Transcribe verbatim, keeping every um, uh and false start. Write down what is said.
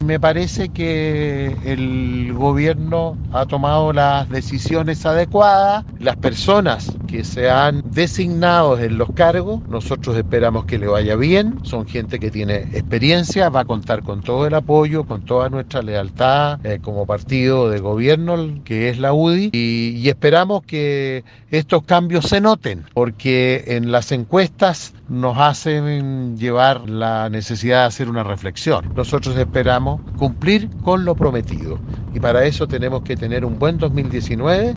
me parece que el gobierno ha tomado las decisiones adecuadas. Las personas que se han designado en los cargos, nosotros esperamos que le vaya bien. Son gente que tiene experiencia, va a contar con todo el apoyo, con toda nuestra lealtad eh, como partido de gobierno, que es la U D I, y, y esperamos que estos cambios se noten, porque en las encuestas nos hacen llevar la necesidad de hacer una reflexión. Nosotros esperamos cumplir con lo prometido y para eso tenemos que tener un buen dos mil diecinueve